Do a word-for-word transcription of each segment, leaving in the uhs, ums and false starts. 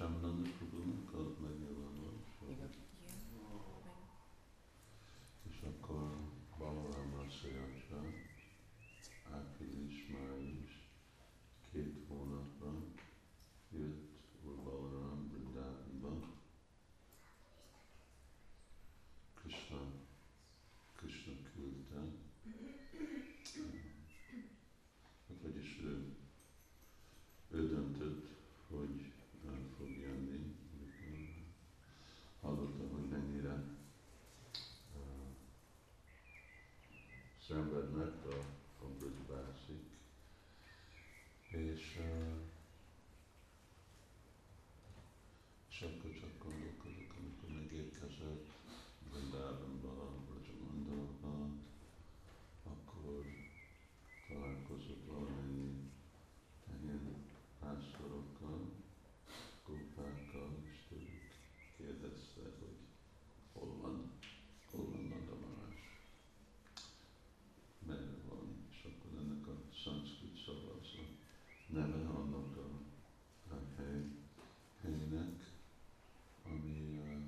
Nanda Prabhunak a megnyilvánulás. Igen. És akkor Balaram Rasayatra április, május, két hónapra jött Úr Balaram Vrindávanba. Krishna, Krishna küldte. Hát vagyis ő, ő döntött, hogy el fog jönni. Hallottam, hogy mennyire uh, szenvednek a, a Brijbászik, és, uh, és akkor csak gondolkodok, amikor megérkezett Vrindávanba, Brajamandába, akkor találkozott valamennyi tehén pásztorokkal, gópákkal, és tőlük kérdezte, hogy hol van, hol van Nanda Maharaj, merre van, és akkor ennek a szanszkrit szava az a neve annak a, a hely, helynek, ami, uh,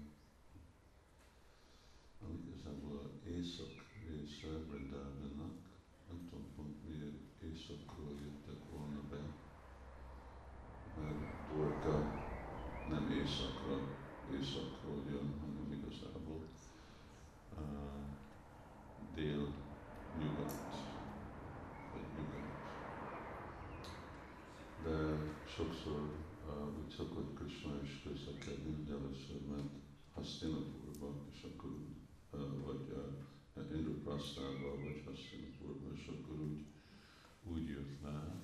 ami igazából az észak része Vrindávannak, nem tudom pont miért északról jöttek volna be, mert Dwarka nem északra, északról jön, hanem igazából uh, dél-nyugat, vagy nyugat. De sokszor uh, úgy szokott Krishna is közlekedni, de először ment Hastinapurba, és akkor úgy, uh, vagy uh, Indraprasztába, vagy Hastinapurba, és akkor úgy, úgy jött le.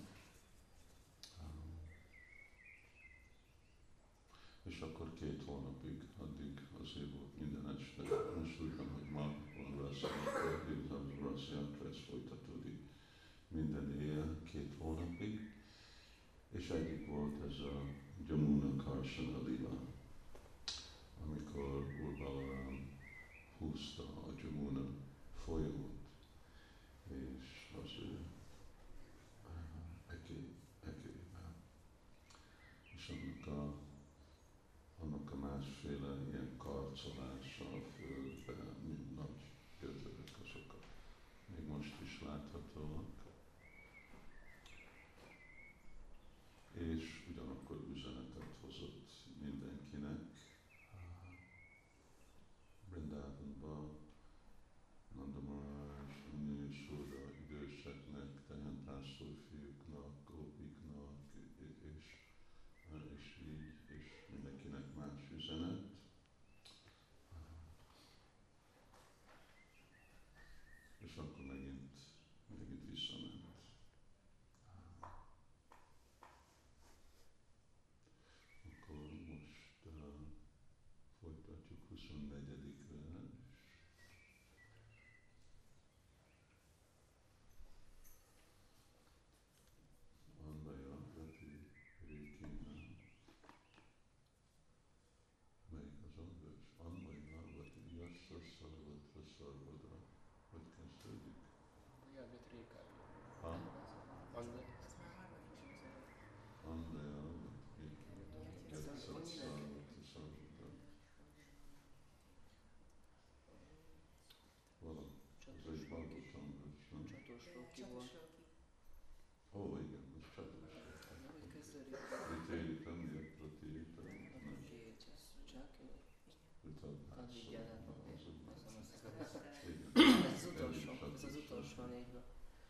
És akkor két hónapig, addig azért volt minden este. Most úgy van, hogy ma van Rasszjátra, délután Rasszjátra, ez folytatódik minden éjjel, két hónapig. És egyik volt ez a Jamuna Karshana Lila, amikor Úr Balaram húzta a Jamuna folyót, és az ő ekével. És annak a annak a másféle ilyen karcolással földbe, mint nagy gödrök, azokat még most is láthatóak. És ugyanakkor üzenetet hozott mindenkinek. Vrindávanba Nanda Maharaj, Nő Sura, időseknek, tehenpásztor fiúknak, gópiknak, és és így, és mindenkinek más üzenet. És akkor megint, megint visszament. Akkor most uh, folytatjuk huszonnegyedikre. Andaya Rati Rékéna. Melyik az angol? Andaya Rati Yassa Sarvatra Sarvadra. Hogy kezdődik? Andaya Rati Rékája. Ha? Andaya. Andaya Rati Yassa Sarvatra Sarvadra. Valami. Ez egy Bhagavatam, nem? Csatosloki volt. Ó, igen, ez Csatosloki. Hogy kezdődik? Ritéritam, Jakratitam. Csak addig jelent. Ez az utolsó, ez az utolsó négyben.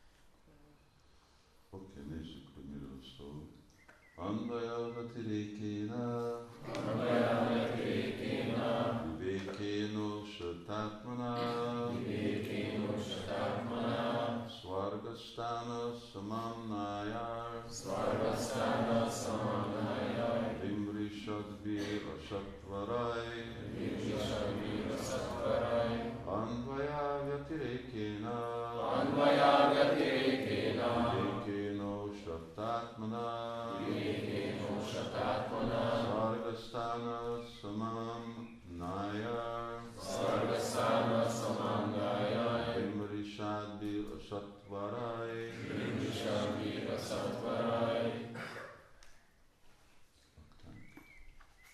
Oké, nézzük, hogy miről szól. Andaya Rati Rékéna, Andaya Rati Rékéna, Vivékéno Satatmana, Vivékéno Satatmana, Svargastana Samamnayar, Svargastana Samamnayar, Vimrishadvira Sattvarai, Vimrishadvira Sattvarai, Andaya Rati Rékéna, Andaya Rati Rékéna, Vivékéno Satatmana, Vivékéno Satatmana, Svargastana Samamnayar, Svargastana Samamnayar, Vimrishadvira Sattvarai, Vimrishadvira Sattvarai.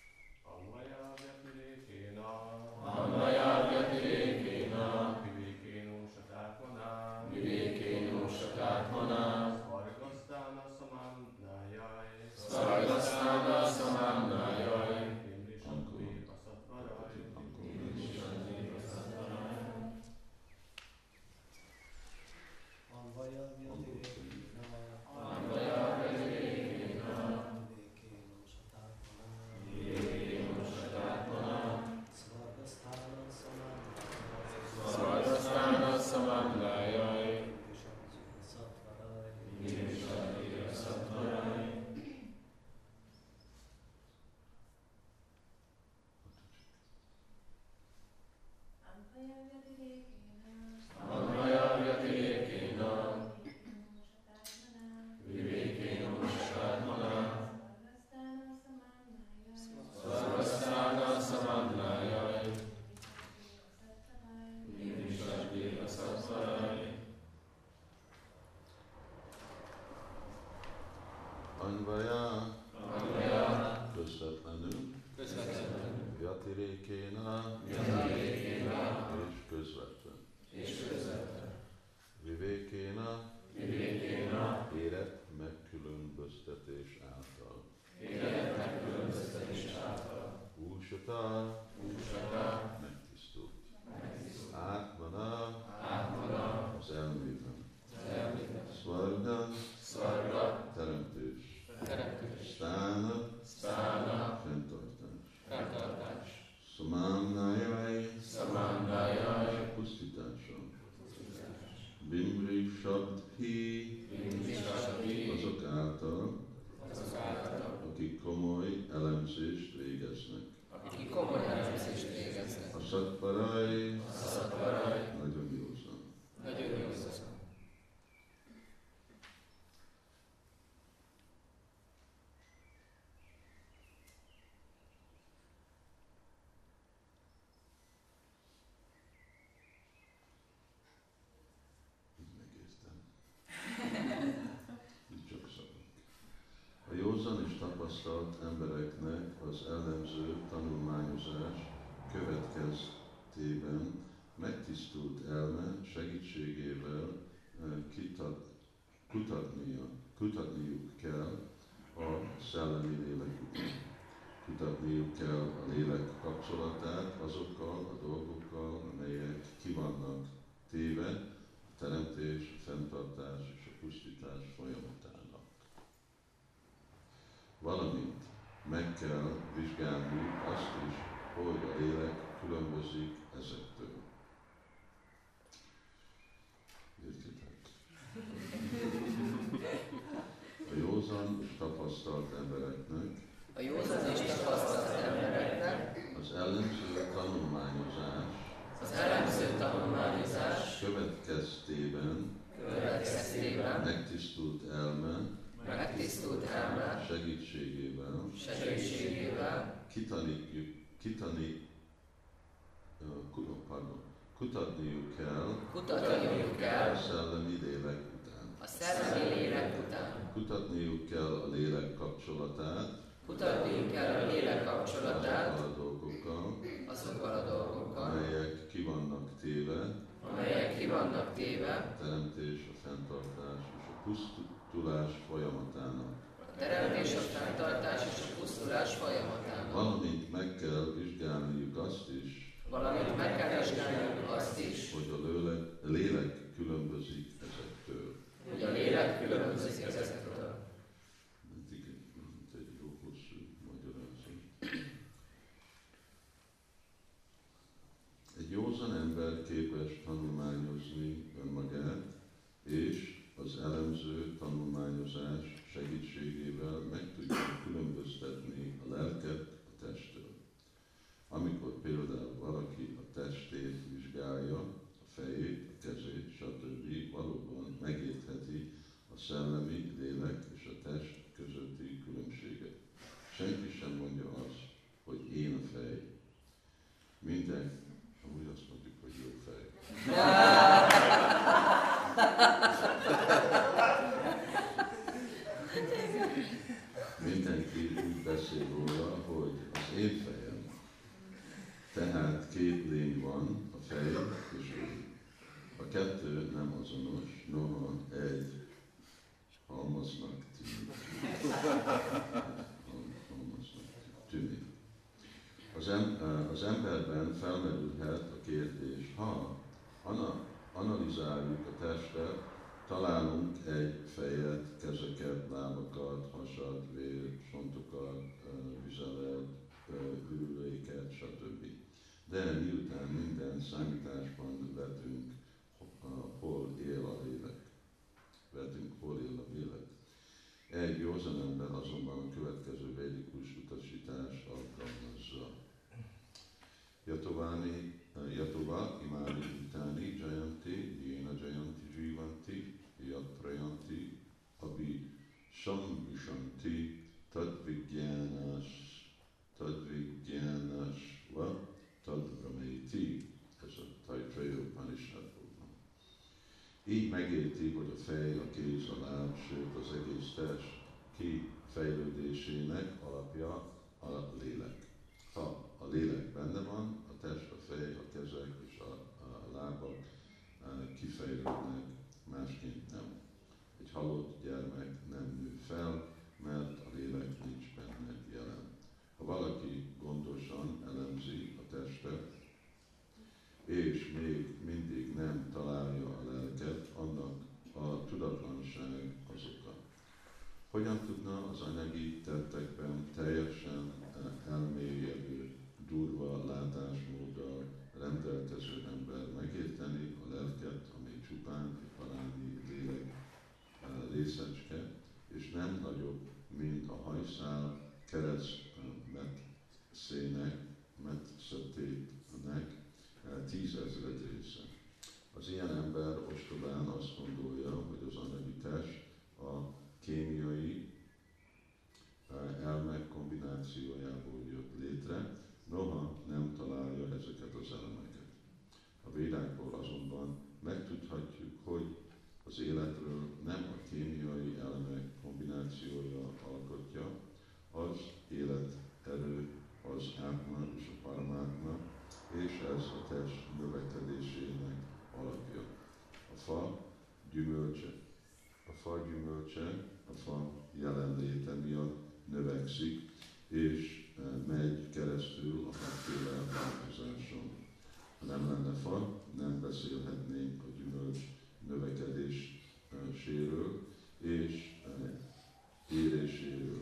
Anvaya, Anvaya, közvetlenül, közvetlenül, Vyatirékéna, Vyatirékéna, és közvetlen. és közvetlen, Vivékéna, Vivékéna, érett megkülönböztetés által. élet megkülönböztetés által, Úsata, Úsata, megtisztult. megtisztult, Átmana, Átmana, az elmében. az elmében, Svarga, Szvarga, teremtés. teremtés, Stána, Sztána, fenntartás. fenntartás, Szamámnájai, Szamámnájaj, pusztítása. Bimri Sabdhi, Vimvisavi, azok által, azok által, akik komoly elemzést végeznek. Akik komoly elemzést végeznek. A Satparai a Szatvaraj, nagyon józan. nagyon józan. Így megértem. Így csak szavak. A józan és tapasztalt embereknek az elemző tanulmányozás következtében megtisztult elme segítségével eh, kitat, kutatnia, kutatniuk kell a szellemi lélek után. Kutatniuk kell a lélek kapcsolatát azokkal a dolgokkal, amelyek ki vannak téve a teremtés, a fenntartás és a pusztítás folyamatának. Valamint meg kell vizsgálni azt is, hogy a lélek különbözik ezektől. Értitek? A józan és tapasztalt embereknek A józan és tapasztalt embereknek az ellenző tanulmányozás az elemző tanulmányozás következtében következtében megtisztult elme megtisztult elme segítségével segítségével kitanítjuk, kitani, uh, ku- pardon, kutatniuk kell kutatniuk a kell szellemi lélek után. a szellemi lélek után. Kutatniuk kell a lélek kapcsolatát Kutatniuk kell a lélek kapcsolatát azokkal a dolgokkal, azokkal a dolgokkal, amelyek ki vannak téve amelyek ki vannak téve a teremtés, a fenntartás és a pusztulás folyamatának. a teremtés, a fenntartás és a pusztulás folyamatának. Valamint meg kell vizsgálniuk azt is, Valamint meg kell vizsgálniuk azt is, hogy a lélek, lélek különbözik ezektől. hogy a lélek különbözik ezektől. Ez igen, ez egy jó hosszú magyarázat. Egy józan ember képes tanulmányozni önmagát, és az elemző tanulmányozás segítségével meg tudja különböztetni a lelket a testtől. Amikor például valaki a testét vizsgálja, a fejét, a kezét, stb. Valóban megértheti a szellemi, lélek és a test közötti különbséget. Senki sem mondja azt, hogy én a fej. Minden, amúgy azt mondjuk, hogy jó fej. Mindenki úgy beszél róla, hogy az én fejem. Tehát két lény van, a fej és ő. A kettő nem azonos, noha egy halmaznak tűnik. Halmaznak tűnik. Az, em, az emberben felmerülhet a kérdés, ha ana, analizáljuk a testet, találunk egy fejet, kezeket, lábakat, hasat, vér, sontokat, vizelet, ürüléket, stb. De miután minden számításban vetünk, hol él a lélek, vetünk, hol él a lélek. Egy józan ember azonban a következő védikus utasítást alkalmazza. Yatovani, Yatova imani utani jayanti, yena jayanti jivanti, yat prayanti, abhi samvishanti, tadvigyanas, tadvigyanasva, tadvrameti. Ez a Taittiriya Upanishadban van. Így megérti, hogy a fej, a kéz, a láb, sőt az egész test ki alapja a lélek. Ha a lélek benne van, a test, a fej, a kezek és a, a lábak kifejlődnek, másként nem. Egy halott gyermek nem nő fel, mert a lélek nincs benne jelen. Ha valaki gondosan elemzi a testet, és még mindig nem találja a lelket, annak a tudatlanság az oka. Hogyan tudna az anyagi tettekben teljesen elmélyedő, durva látásmóddal rendelkező ember megérteni a lelket, amely csupán egy parányi lélek részecske, és nem nagyobb, mint a hajszál kereszt metszének, metszötétnek tízezred része. Az ilyen ember ostobán azt gondolja, hogy az anyagi test a kémiai elmek kombinációjából jött létre, noha nem találja ezeket az elemeket. A védákból azonban megtudhatjuk, hogy az életről nem a kémiai elemek kombinációja alkotja, az életerő, az átma és a paramátma, és ez a test növekedésének alapja. A fa gyümölcse. A fa gyümölcse, a fa jelenléte miatt növekszik, és megy keresztül a hatféle változáson. Ha nem lenne fa, nem beszélhetnénk a gyümölcs növekedéséről és éréséről.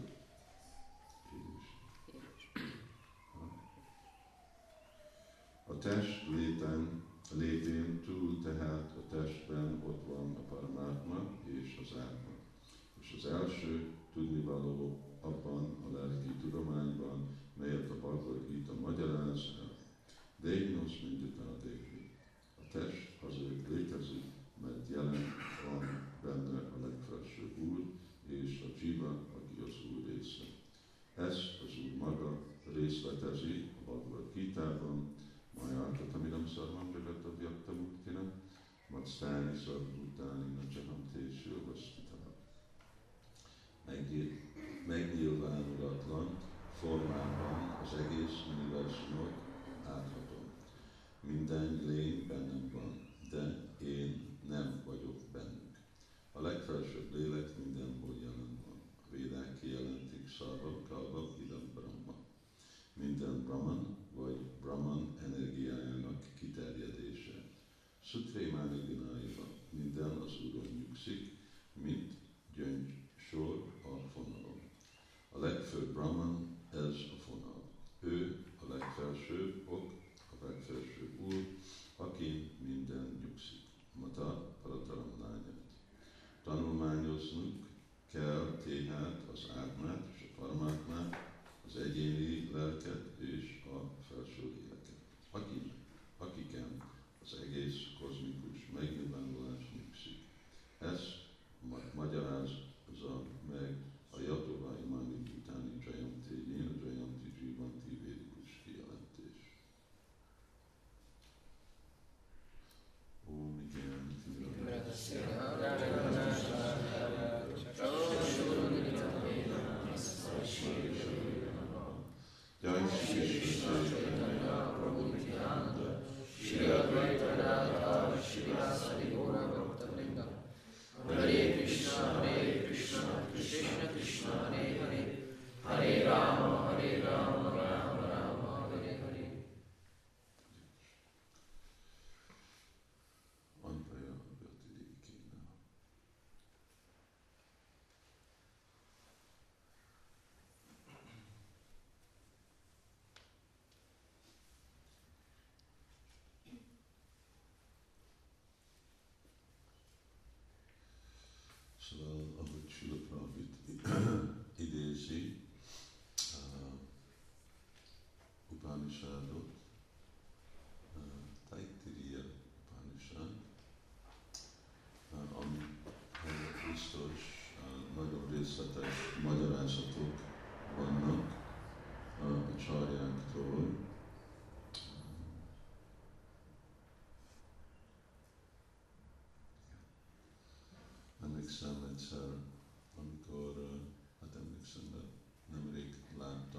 A test léten, létén túl tehát a testben ott van a paramátma és az átma. És az első tudnivaló abban a lelki tudományban, melyet a Bhagavad Gita magyaráz el. Dejnos mindjutá dévi. A test azért létezik, mert jelen van benne a legfelsőbb Úr, és a Jiva, aki az Úr része. Ezt az Úr maga részletezi a Bhagavad Gitában, Majáltat, amiram szarvam jagat abhyakta muktina, matsztáni szarvútáni nacsaham téső vasztitava. Megnyilvánulatlan formában az egész univerzumot áthatom. Minden lény bennem van, de én nem vagyok bennük. A legfelsőbb lélek mindenhol jelen van. A védák kijelentik szarva, kalva, idam brahma. Minden brahman vagy brahman energiájának kiterjedése. Sutrémáni vináiva, minden az Úron nyugszik, mint gyöngysor a fonalon. A legfőbb brahman, ez a fonal. Ő a legfelsőbb ok, a legfelsőbb Úr, akin minden nyugszik. Mata parataram lányát. Tanulmányoznunk kell tehát az átmát és a paramátmát, az egyéni lelket és a felső léleket. Aki, akiken az egész kozmikus megnyilvánulás nyugszik. Ezt magyarázza meg a Jatová Imani Bhutáni Jayanti-jén, a Jayanti Jivanti védikus kijelentés. Om igen, Jai Shri Krishna Chaitanya Prabhu Nityananda Shri Advaita Radha Shri Sari Gaura Bhaktavrinda Hare Krishna Hare Krishna Krishna Krishna Hare Hare Hare Rama Hare Rama Rama Rama Hare Hare. Antaya Vyatidikina. Szóval, ahogy Srila Prabhupada idézi uh, Upanishadot, uh, Taittiriya Upanishad, uh, ami uh, biztos uh, nagyon részletes magyarázatok vannak uh, a csarjáktól. Emlékszem egyszer, amikor, hát emlékszem, de nemrég lát,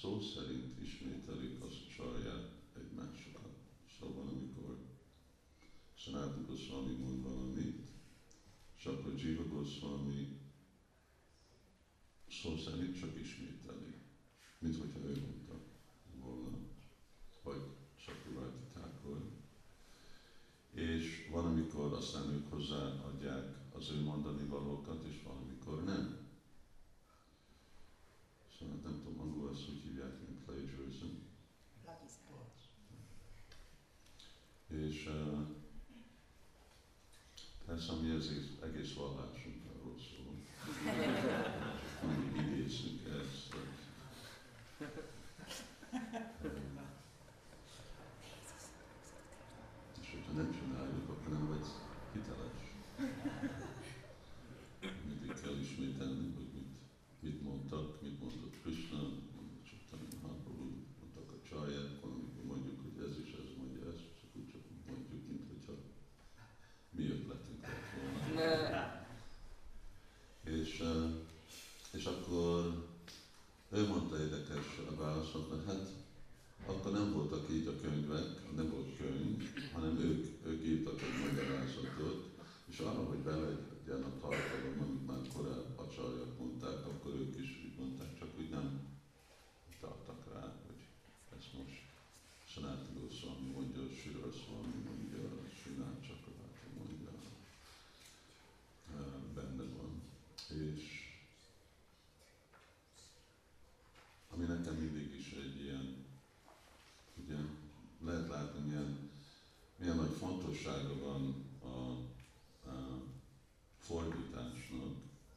szó szerint ismételik azt a csaját egymásokat. Szóval amikor Sanatana Goswami mond valamit, és akkor Jiva Goswami szó szerint csak ismételi, mint hogyha ő mondta volna, vagy Chakravarti Thakur. És van, amikor aztán ők hozzáadják az ő mondani valókat, és van, amikor nem. Szóval nem tudom, angol ezt úgy hívják, mint plagiarism. És uh, persze, ami ez egész, egész vallásunk arról szól. Mindig idézzünk ezt. És hogyha nem csináljuk, akkor nem vagy hiteles. Mindig kell ismételni, hogy mit, mit mondtak, mit mondott Krishna, mit mondott Chaitanya Mahaprabhu, mondtak a csaját, valamikor mondjuk, hogy ez is ez mondja ezt, csak úgy csak mondjuk, mint hogyha mi ötletünk lett volna. És, uh, és akkor ő mondta érdekes a válaszot, mert hát akkor nem voltak így a könyvek, nem volt könyv, hanem ők, ők írtak egy magyarázatot, és arra, hogy belegyen a tartalom, amit már korábban a csajok mondták, akkor ők is úgy mondták, csak úgy nem tartak rá, hogy ezt most Sanatana Goswami mondja, Sri Goswami mondja, Srinath Chakravarti mondja, benne van. És ami nekem mindig is egy ilyen, ugye lehet látni, milyen, milyen nagy fontossága van a, a fordításnak,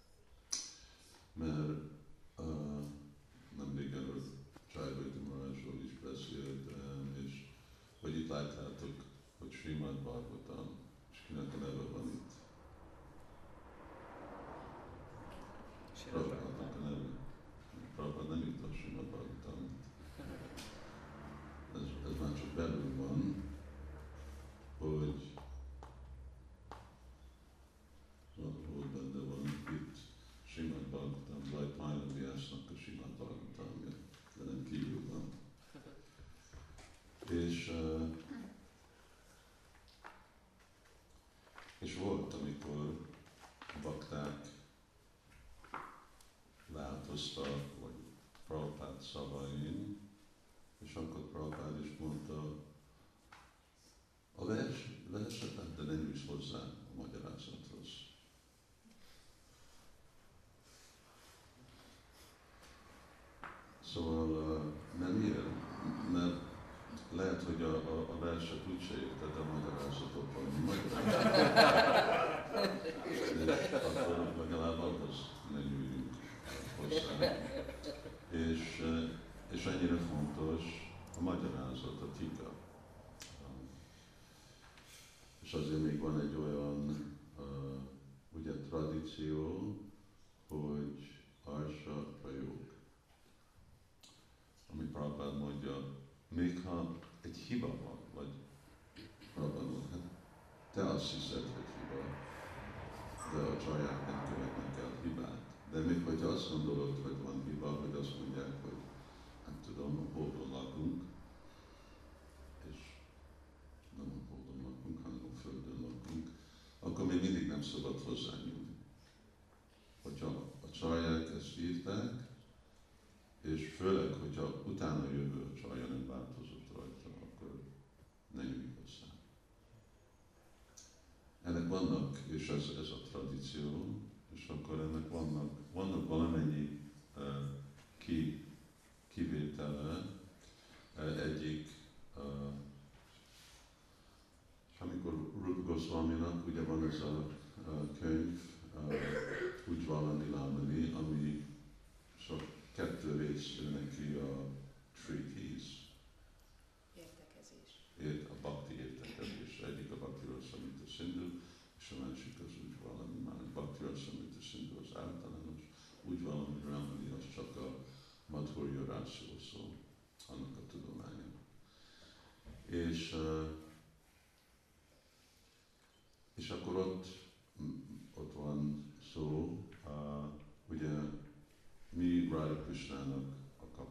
mert uh, nemrég erről Csajvajti Maharajról is beszélt, és hogy itt látjátok, hogy Srimad Bhagavatam, és kinek a neve van itt? Prabhupádnak a neve. Prabhupád nem itt a Srimad Bhagavatamot. Ez, ez már csak belül van, hogy volt benne van itt Srimad Bhagavatam, Rajt Májla Vyásnak a Srimad Bhagavatamja, de nem kívül van. És, uh, és volt, amikor a bakták változtak, vagy Prabhupád szavain, és akkor Prabhupád is mondta, a vers lehetetlen, de nem is hozzá a magyarázathoz. Szóval uh, nem ilyen, mert lehet, hogy a, a, a verset úgyse érted, de a magyarázatot valami magyarázat. És akkor legalább ahhoz ne nyújjunk hozzá. És, uh, és ennyire fontos a magyarázat, a tika. És azért még van egy olyan uh, ugye, tradíció, hogy Harsha Prayog, ami Prabhupád mondja, még ha egy hiba van, vagy Prabhupád mondja, hát te azt hiszed, hogy hiba, de a csaják nem követnek el hibát. De még hogyha azt gondolod, hogy van hiba, hogy azt mondják, hogy nem tudom, a Holdon lakunk, és nem a Holdon lakunk, hanem a Földön lakunk, akkor még mindig nem szabad hozzányúlni. Hogyha a csaják ezt írták, és főleg, hogyha utána jövő a csaja nem változott rajta, akkor ne nyújj hozzá. Ennek vannak, és ez, ez a tradíció, és akkor ennek vannak, vannak valamennyi uh, ki, kivétele. Uh, egyik, uh, amikor Rupa Goswaminak ugye van ez a uh, könyv, uh, Ujjvala Nilamani, ami sok kettő rész neki a treatise. Értekezés. Ért, a bhakti értekezés. Egyik a Bhakti Rasamrita Sindhu, és a másik az úgy valami már. Bhakti Rasamrita Sindhu az általános, úgy valami Ramani az csak a Madhurya Rászról szól, annak a tudománya. És, uh, és akkor ott, ott van szó, uh, ugye mi Radha Krishnának a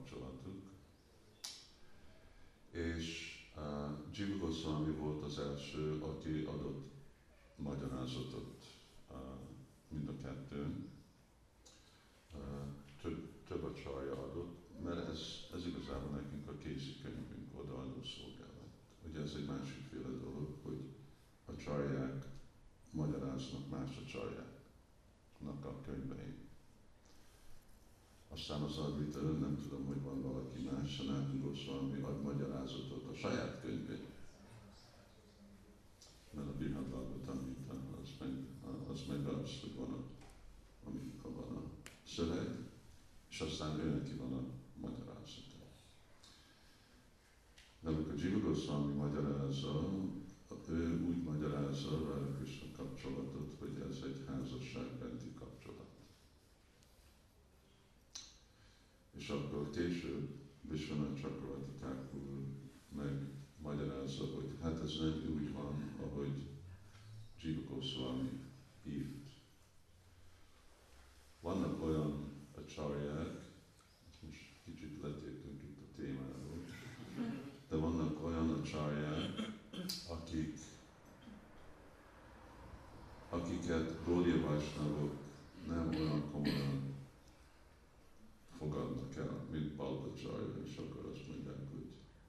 az első, aki adott magyarázatot uh, mind a kettőn. Uh, több, több a csarja adott, mert ez, ez igazából nekünk a kézikönyvünk odaadó szolgálat. Ugye ez egy másikféle dolog, hogy a csarják magyaráznak más a csarjáknak a könyvein. Aztán az Advaita, nem tudom, hogy van valaki más, Sanatana Goswami ad magyarázatot a saját könyvén. Mert a Brihad Bhagavatamgita, az meg, az meg az, hogy van a, amikor van a szöveg, és aztán ő neki van a magyarázata. De amikor Jiva Goswami magyarázza, ő úgy magyarázza a Krishna kapcsolatot, hogy ez egy házasságbeli kapcsolat. És akkor később Vishwanath Chakravarti Thakur meg magyarázza, hogy hát ez nem úgy van, ahogy Jiva Goswami írt. Vannak olyan acsarják, most kicsit letértünk itt a témáról, de vannak olyan acsarják, akik, akiket Gaudiya Vaishnavok nem olyan komolyan fogadnak el, mint Balbacharya, és akkor azt mondják, hogy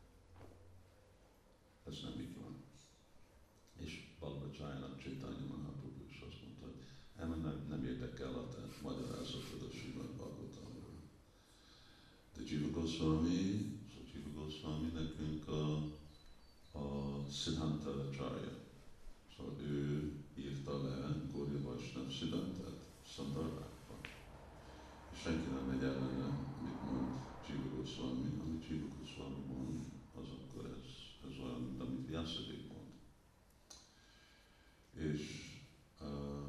ez nem így van. És Balbacharya-nak Chaitanya Mahaprabhu is azt mondta, hogy nem, nem érdekel a te magyarázatod a Srimad Bhagavatamról. De Jiva Goswami, szóval Jiva Goswami nekünk a, a Siddhanta Acharya. Szóval ő írta le Gaudiya Vaishnava Siddhantát Szandarbákban. És senki nem megy ellene, mit mond Jiva Goswami, amit Jiva Goswami mond, az akkor ez, ez olyan, mint amit Vyasadeva mond. És uh,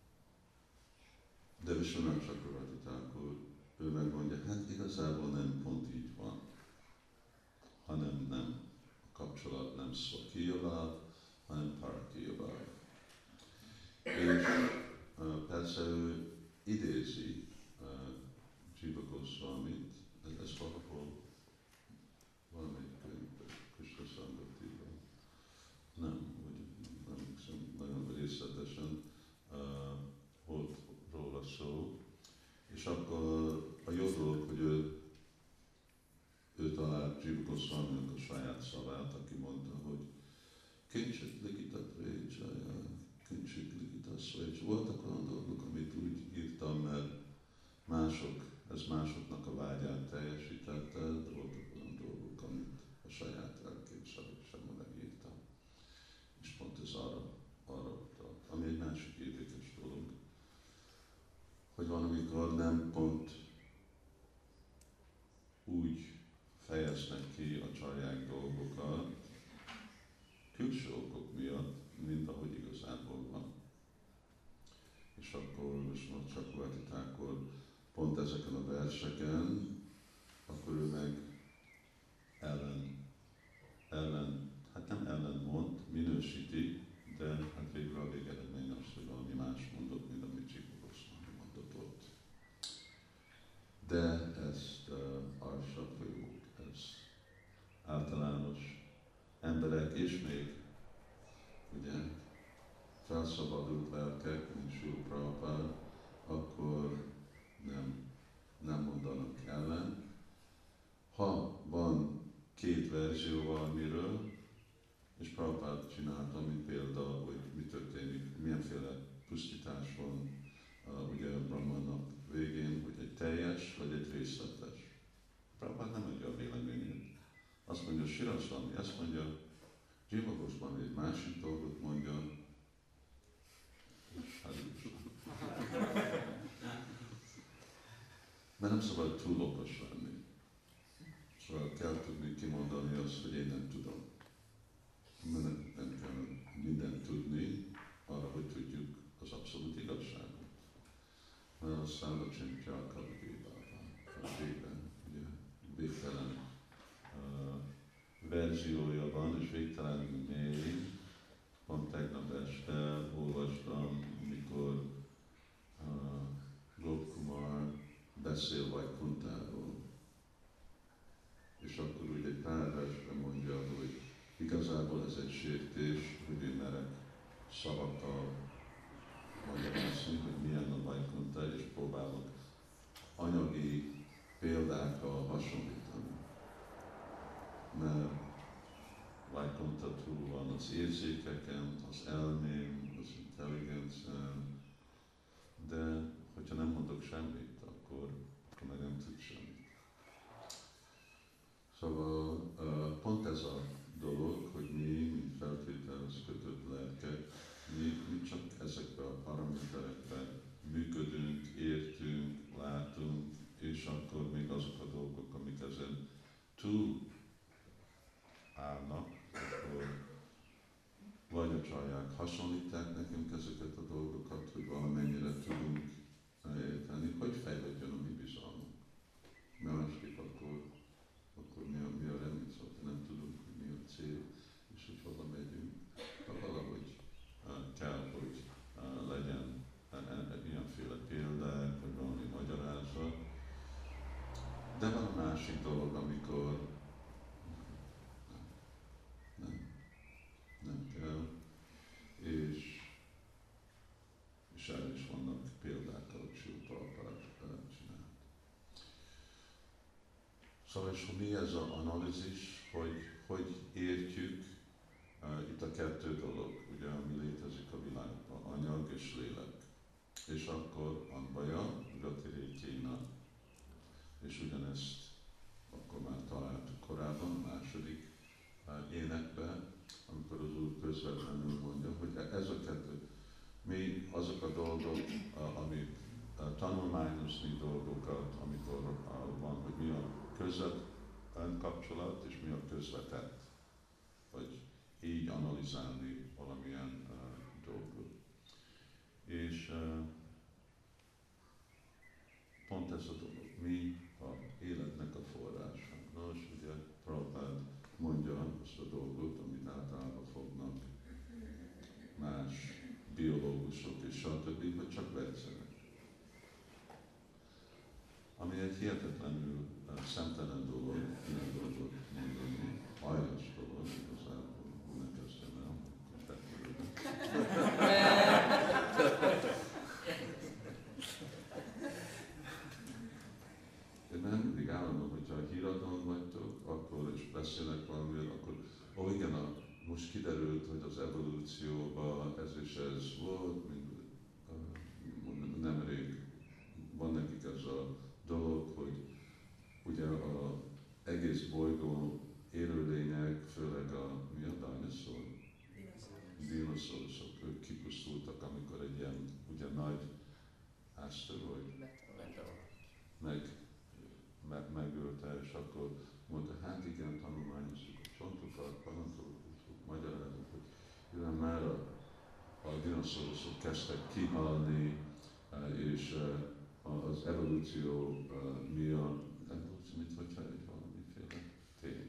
de Vishwanath Chakravarti Thakur, ő megmondja, hát igazából nem pont így van, hanem nem a kapcsolat nem Swakiyavav, hanem Parakiyavav. És uh, persze ő idézi uh, Jiva Goswamit, de ez valahol valamelyik könyvben, Krishna Samgatiban. Nem, vagy nem hiszem, nagyon részletesen uh, volt róla szó. És akkor a jó dolog, hogy ő, ő talált Jiva Goswaminak a saját szavát, aki mondta, hogy Kincsit ligitat récsaja, kincsit ligitat szvécsa. Voltak olyan dolgok, amit úgy írtam, mert mások, ez másoknak a vágyát teljesítette, de voltak olyan dolgok, amit a saját elképzelésemben megírtam. És pont ez arra, arra utal, ami egy másik érdekes dolog, hogy van, amikor nem pont úgy fejeznek ki a csarják dolgokat, külső okok miatt, mint ahogy igazából van. És akkor most már Chakravarti Thakur pont ezeken a verseken, akkor ő meg ellen, ellen, hát nem ellentmond, minősíti, de hát végül a végeredmény az, hogy valami más mondott, mint amit Jiva Goswami mondott ott. De ezt uh, Arsa folyók, ez általános emberek, és még ugye felszabadult lelkek, mint Srila Prabhupád, akkor nem, nem mondanak ellen. Ha van két verzió valamiről, és Prabhupád csinálta, mint példa, hogy mi történik, milyenféle pusztítás van uh, ugye Brahmannak végén, hogy egy teljes vagy egy részletes. Prabhupád nem adja a véleményét. Azt mondja, Siraswami ezt mondja, Jiva Goswami egy másik dolgot mondja, és hát is. Mert nem szabad túl okos lenni. Szóval kell tudni kimondani azt, hogy én nem tudom. Nem, nem kell mindent tudni, arra, hogy tudjuk az abszolút igazságot. Mert aztán a csintja a Kalagébában, a végben, ugye, végtelen uh, verziója van, és végtelen mély. Pont tegnap este olvastam, mikor uh, Gopkumar beszél Vaikuntáról. És akkor úgy egy pár versben mondja, hogy igazából ez egy sértés, hogy én merek szavakkal magyarázni, hogy milyen a Vaikunta, és próbálok anyagi példákkal hasonlítani. Mert Vaikunta túl van az érzékeken, az elmém, az intelligencián, de hogyha nem mondok semmit, akkor, akkor meg nem tud semmit. Szóval pont ez a dolog, hogy mi, mint feltételhez kötött lelkek, mi, mi csak ezekben a paraméterekben működünk, értünk, látunk, és akkor még azok a dolgok, amik ezen túl állnak, akkor vagy a csajják hasonlítják nekünk ezeket a dolgokat, hogy valamennyire tudunk érteni, hogy fejlődjön a mi bizalmunk. Másképp akkor, akkor mi a, mi a remény, szóval nem tudunk, hogy mi a cél, és hogy hova megyünk, ha valahogy uh, kell, hogy uh, legyen uh, ilyenféle példák, vagy valami magyarázat. De van a másik dolog, amikor nem, nem kell, és, és erre is vannak példák, ahogy Srila Prabhupád csinált. Szóval, és mi ez az analízis, hogy hogy értjük uh, itt a kettő dolog, ugye, ami létezik a világban, anyag és lélek. És akkor Anvaja, Ratirékéna, és ugyanezt akkor már találtuk korábban, a második uh, énekben, amikor az Úr közvetlenül mondja, hogy ez a kettő, mi azok a dolgok, uh, amik uh, tanulmányozni dolgokat, amikor uh, van, hogy mi a közvetlen kapcsolat, és mi a közvetett, vagy így analizálni valamilyen uh, dolgot. És uh, pont ez a dolog, mi a életnek a forrása. Nos, ugye Prabhupád mondja azt a dolgot, amit általában fognak más biológusok és stb., hogy csak vegyszerek. Ami egy hihetetlenül uh, szemtelen dolog, ilyen dolgot mondani, aljas dolog, igazából ne kezdjem el, hogy bekerülök. Én nem mindig állandóan, hogyha a híradón vagytok, akkor is beszélek valamiről, akkor ó igen, a, most kiderült, hogy az evolúcióban ez és ez volt, mint uh, nemrég van nekik ez a dolog, hogy ugye az egész bolygó élőlények, főleg a, mi a dinoszor? Dinoszorosok, ők kipusztultak, amikor egy ilyen ugye nagy asteroid meg, meg, megölte, és akkor mondta, hát igen, tanulmányoztuk a csontokat, paleontológusok, magyarázok, hogy igen, már a, a dinoszorosok kezdtek kihalni, és az evolúció mi a evolúció, mit hogyha egy valamiféle tény.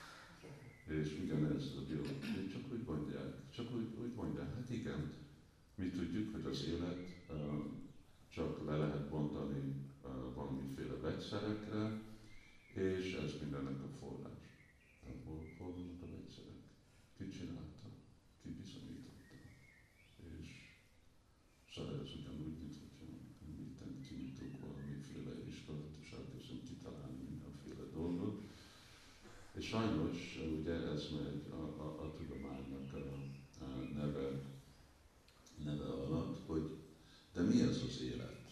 És ugyanez a biológia, csak úgy mondják, csak úgy, úgy mondják, hát igen, mi tudjuk, hogy az élet uh, csak le lehet bontani uh, valamiféle vegyszerekre, és ez mindennek a forrás. Hol, hol vannak a vegyszerek? Ki csinálta? Ki bizonyította? És szóval ez ugyanúgy, mint hogyha mitten kinyitunk valamiféle iskolát, és elkezdünk kitalálni mindenféle dolgot. És sajnos ugye ez megy a, a, a tudománynak a, a neve, neve alatt, hogy de mi ez az élet?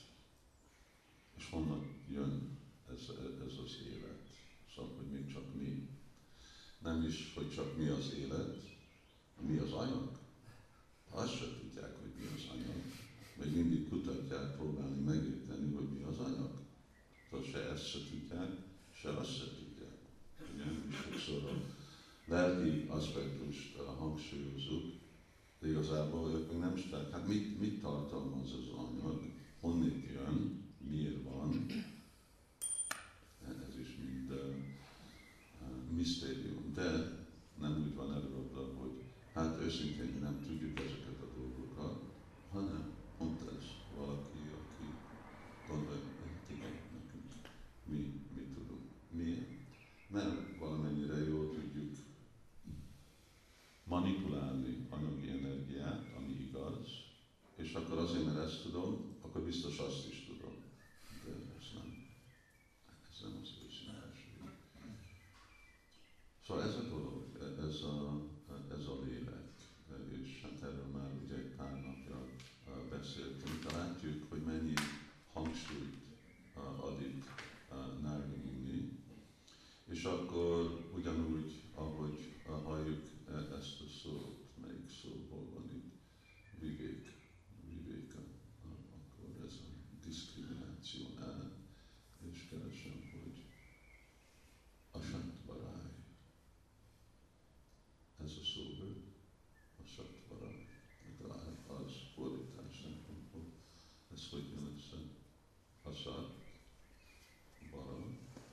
És honnan jön ez, ez az élet? Szóval, hogy még csak mi. Nem is, hogy csak mi az élet, mi az anyag. Azt sem tudják, hogy mi az anyag. Még mindig kutatják, próbálni megérteni, hogy mi az anyag. Szóval se ezt se tudják, se azt se tudják. Ugye? És sokszor a lelki aspektust hangsúlyozunk, de igazából ők még nem is tudják, hát mit, mit tartalmaz az anyag, honnét jön, miért van. Ez is mind uh, uh, misztérium, de nem úgy van előadva, hogy hát őszintén mi nem tudjuk ezeket a dolgokat, hanem pont ez valaki, aki gondolja, hogy igen, nekünk mi, mi tudunk. Miért? Mert valamennyire jól tudjuk Szóval ez a dolog, ez a, ez a lélek, és hát erről már ugye egy pár napja beszéltünk, de látjuk, hogy mennyi hangsúlyt ad itt Narada Muni, és akkor ugyanúgy, ahogy halljuk ezt a szót, melyik szóból van itt, vivék, vivéka, akkor ez a diszkriminációnál, és keresem, hogy asatvaráj. Ez a szóből, asatvaráj, az fordítás szempontból. Ez hogy jön össze? Asat, vara.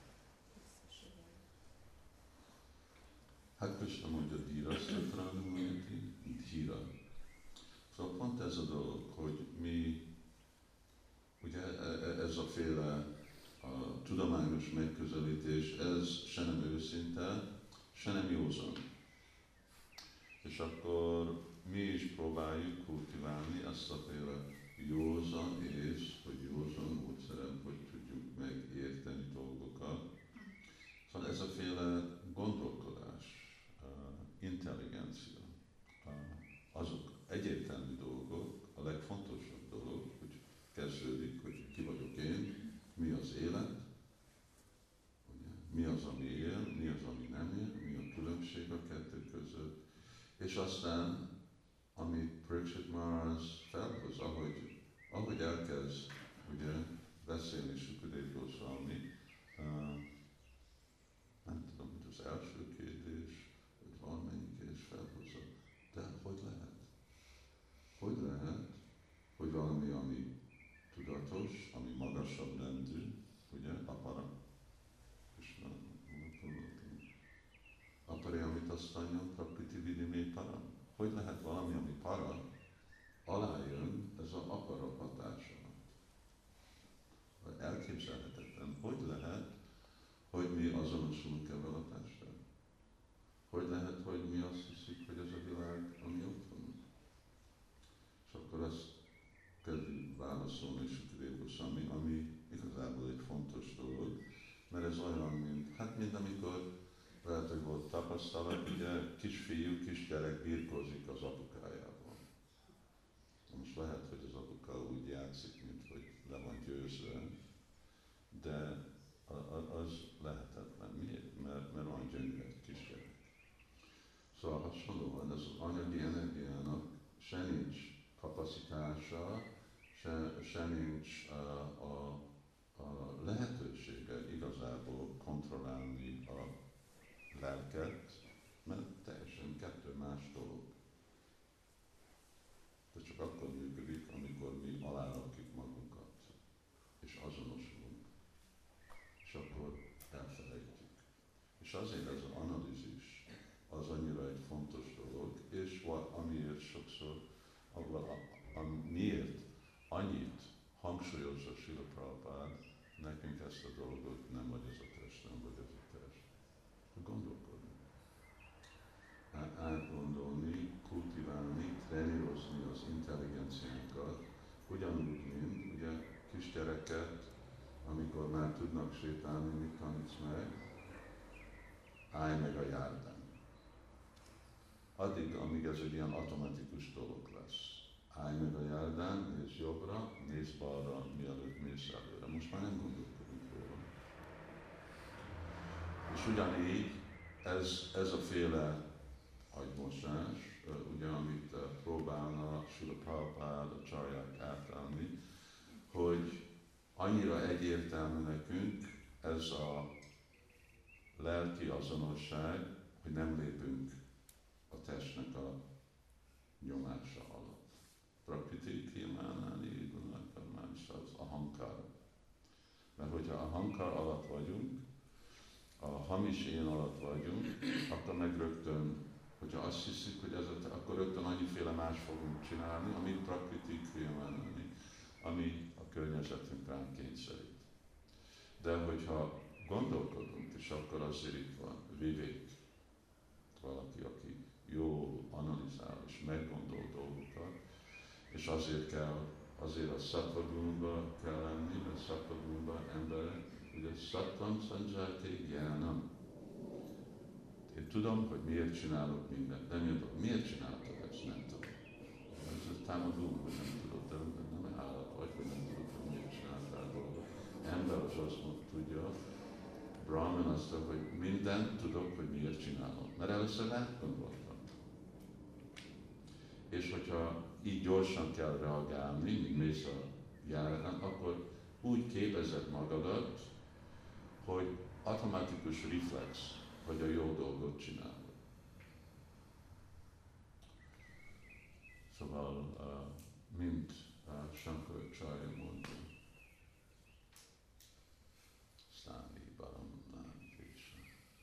Hát Krishna mondja, dhira szatranumati, dhira. Szóval pont ez a dolog, hogy mi, ugye ez a féle a tudományos megközelítés, ez se nem őszinte, se nem józan. És akkor mi is próbáljuk kultiválni ezt a féle józan ész, hogy józan módszeren, hogy tudjuk megérteni dolgokat. Szóval ez a féle gondolkodás, intelligencia, azok egyértelmű dolgok, a legfontosabb dolog, hogy kezdődik, hogy ki vagyok én, mi az élet, ugye, mi az, ami él, mi az, ami nem él, mi a különbség a kettő között, és aztán, amit Pariksit Maharaj felhoz, ahogy, ahogy elkezd ugye, beszélni Sukadeva Goswami, uh, nem tudom, hogy az első kérdés, vagy valamelyik kérdés felhozza, de hogy lehet? Hogy lehet, hogy valami, ami tudatos, ami magasabb rendű, ugye, apara, Krishna, apara, amit aztán prakriti vidimé para. Hogy lehet valami, ami para, alá jön ez a apara hatása? Elképzelhetetlen. Hogy lehet, hogy mi azonosulunk ebben a testtel? Hogy lehet, hogy mi azt hiszük, hogy ez a világ, ami ott van? És akkor azt kezdjük válaszolni Sukadeva Goswami, ami igazából egy fontos dolog, mert ez olyan, mint, hát mint amikor lehet, hogy volt tapasztalat, ugye kisfiú, kisgyerek birkózik az apukájával. Most lehet, hogy az apuka úgy játszik, mint hogy le van győzve, de az lehetetlen. Miért? Mert, mert olyan gyönyörű egy kisgyerek. Szóval hasonlóan ez az anyagi energiának se nincs kapacitása, se, se nincs a, a, a lehetősége igazából kontrollálni a lelket, mert teljesen kettő más dolog. De csak akkor működik, amikor mi alárakjuk magunkat, és azonosulunk, és akkor elfelejtjük. És azért ez az analízis az annyira egy fontos dolog, és amiért sokszor, a, a, a, miért annyit hangsúlyozza Srila Prabhupád, nekünk ezt a dolgot nem vagy ez a test, nem vagy ez a test. Gondolkodni. Átgondolni, kultiválni, trenírozni az intelligenciánkat, ugyanúgy, mint ugye kisgyereket, amikor már tudnak sétálni, mit tanítsz meg? Állj meg a járdán. Addig, amíg ez egy ilyen automatikus dolog lesz. Állj meg a járdán, nézz jobbra, nézz balra, mielőtt mész előre. Most már nem gondolkodunk róla. És ugyanígy ez, ez a féle agymosás, ugye, amit próbálna Srila Prabhupád, a csarják átállni, hogy annyira egyértelmű nekünk ez a lelki azonosság, hogy nem lépünk a testnek a nyomása alatt. Prakriti Kriyamánáni Gunakarmáni, az a hankár. Mert hogyha a hankár alatt vagyunk, a hamis én alatt vagyunk, akkor meg rögtön, hogyha azt hiszük, hogy ez a, akkor rögtön annyiféle más fogunk csinálni, amit Prakriti Kriyamánáni, ami a környezetünk ránk kényszerít. De hogyha gondolkodunk, és akkor azért itt van vivék, valaki, aki jól analizál és meggondol dolgokat, és azért kell, azért a szattva-gúnba kell lenni, mert szattva-gúnba emberek, ugye szattam szandzsáti gyánam. tudom, hogy miért csinálok mindent, de miért, miért csináltad ezt, nem tudom. Ez támadunk, hogy nem tudod, de nem állat vagy, hogy nem tudod, hogy miért csináltál dolgot. Ember az azt tudja, Brahman azt mondja, hogy mindent tudok, hogy miért csinálom. Mert először átgondoltam. És hogyha így gyorsan kell reagálni, míg mész a járatán, akkor úgy képezed magadat, hogy automatikus reflex, hogy a jó dolgot csinálod. Szóval, uh, mint uh, Shankaracharya mondja, Stáni Baram Nádvésa.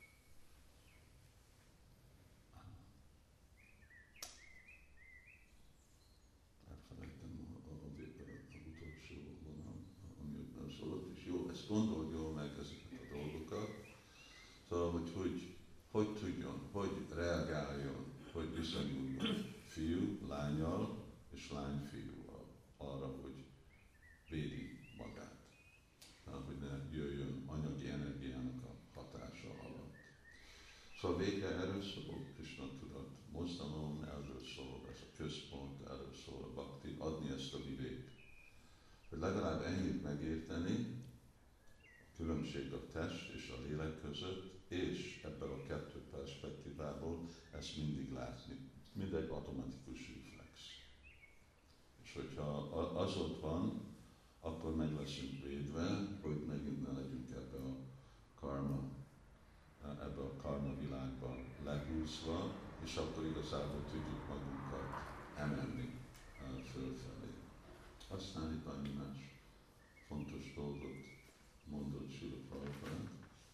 Elfelejtem a, a, a, a utolsó vonal, amiután szólott, és jó, ezt gondold jól meg ezeket a dolgokat. Szóval, hogy hogy, hogy tudjon, hogy reagáljon, hogy viszonyuljon fiú, lányal és lány fiúval arra, hogy védi magát. Hogy ne jöjjön anyagi energiának a hatása alatt. Szóval végre erről szól Krishna tudat. Mozdalom erről szól, ez a központ erről szól a bhakti, adni ezt a vidét. Hogy legalább ennyit megérteni, különbség a test és a lélek között, és ebből a kettő perspektívából ezt mindig látni. Mindegy automatikus reflex. És hogyha az ott van, akkor meg leszünk védve, hogy megint ne legyünk ebbe a karma, ebbe a karma világba lehúzva, és akkor igazából tudjuk magunkat emelni fölfelé. Aztán itt annyi más fontos dolgot mondott Srila Prabhupád.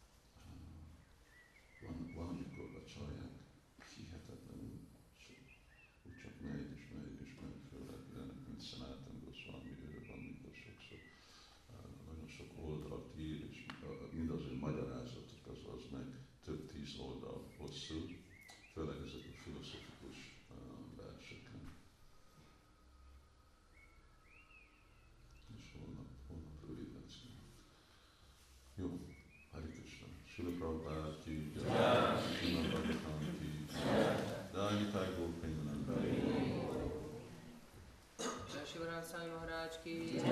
Van, van, amikor a csaják hihetetlenül úgy csak megy és megy és megy, főleg ilyenek, mint Sanatana Goswami, ő van, mikor sokszor nagyon sok oldalt ír, és mindaz, hogy magyarázatok, az, az meg több tíz oldal hosszú, főleg ezek a filozofikus verseken. És holnap, holnap rövid lesz. Jó, Hare Krishna. Srila Prabhupád ki, Srimad Bhagavatam ki, Jai Nitai Gaur Premananda. Jai Shivaram Swami Maharaj ki.